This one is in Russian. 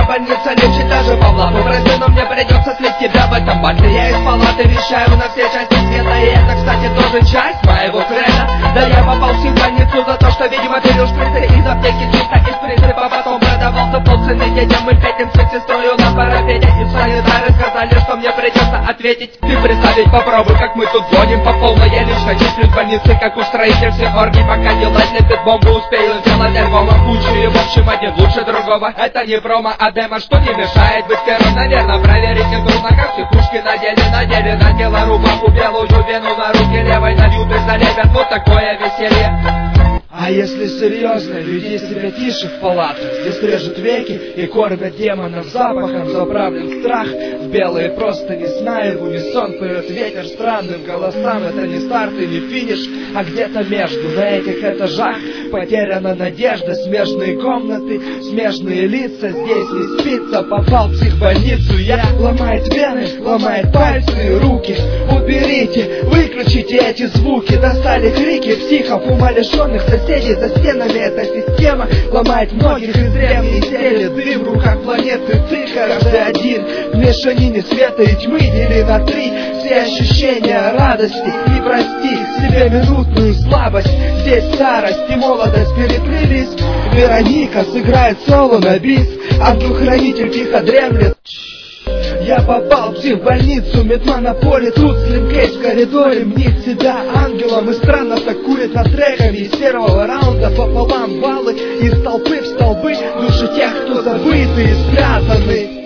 больница лечит даже Павла. Прости, но мне придется слить тебя в этом бакле. Я из палаты вещаю на все части света, и это, кстати, тоже часть моего креда. Да, я попал в больницу за то, что, видимо, пилил шприцы из аптеки чисто из принципа. Потом продавал за полцены детям. Мы пятимся с сестрою на парапете, и санитары сказали, что мне придется ответить. Ты представить попробуй, как мы тут гоним по полной. Я лично числюсь в больнице, как устроитель всех оргий. Пока делать лепит бомбу, успею сделать альбома кучу. И в общем один лучше другого. Это не промо, а демо, что не мешает быть первым. Наверное, проверить не трудно, как все пушки надели на тело рубаху, белую вену на руке левой нальют и залепят. Вот такое веселье. А если серьезно, людей себя тише в палатах. Здесь режут веки и кормят демонов запахом. Заправлен страх в белые просто не знаю. В унисон поет ветер странным голосам. Это не старт и не финиш, а где-то между. На этих этажах потеряна надежда. Смежные комнаты, смежные лица. Здесь не спится, попал в психбольницу. Я ломает вены, ломает пальцы и руки. Уберите, выключите эти звуки. Достали крики психов, умалишенных соседей. За стенами эта система ломает многих из древней стели. Дым в руках планеты, ты каждый один в мешанине света и тьмы дели на три. Все ощущения радости и прости себе минутную слабость. Здесь старость и молодость переплелись. Вероника сыграет соло на бис, ангел-хранитель тихо дремлет. Я попал в психбольницу, метла на поле, тут Слим Кейдж в коридоре мнит себя ангелом и странно так курит над треками. Из первого раунда пополам баллы, из толпы в столбы, души тех, кто забыты и спрятаны.